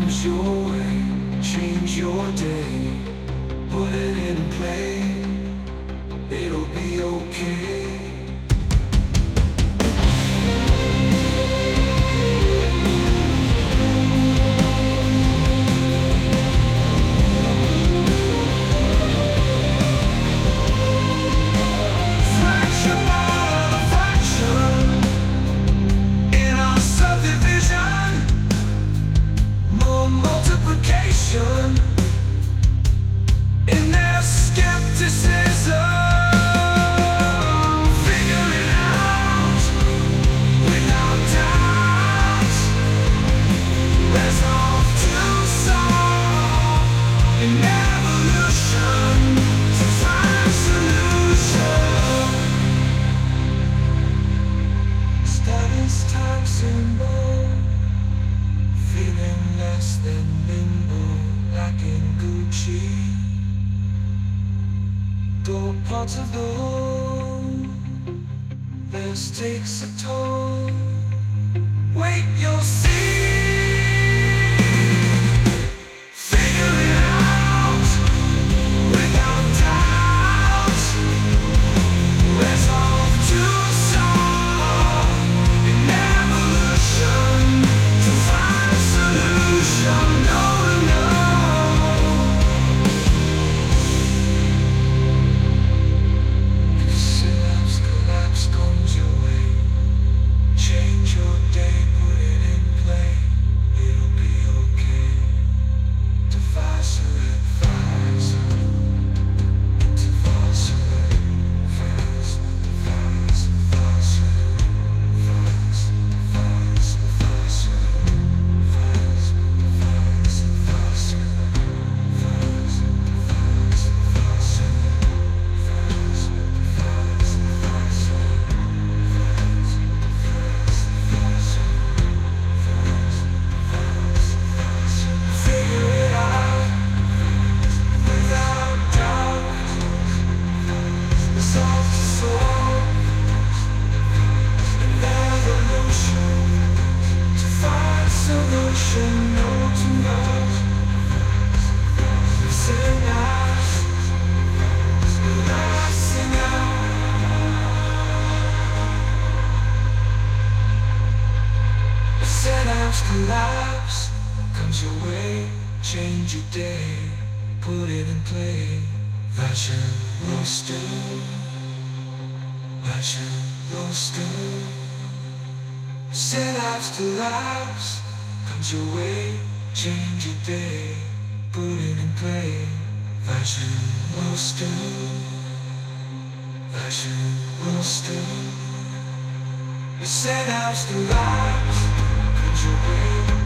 comes your way, change your day, put it in play, it'll be okay. In their skepticism, figure it out without doubt. Resolve to solve in evolution to find solution. Status time symbol, feeling less than limbo, like in Gucci. Though parts of the whole, this takes a toll. Wait, you'll see. Figure it out without doubt. Resolve to solve in evolution to find solution. No, no. Collapse comes your way, change your day, put it in play. Fashion roaster, fashion roaster. Set out to lapse comes your way, change your day, put it in play. Fashion roaster, fashion roaster. Set out to lapse comes your way.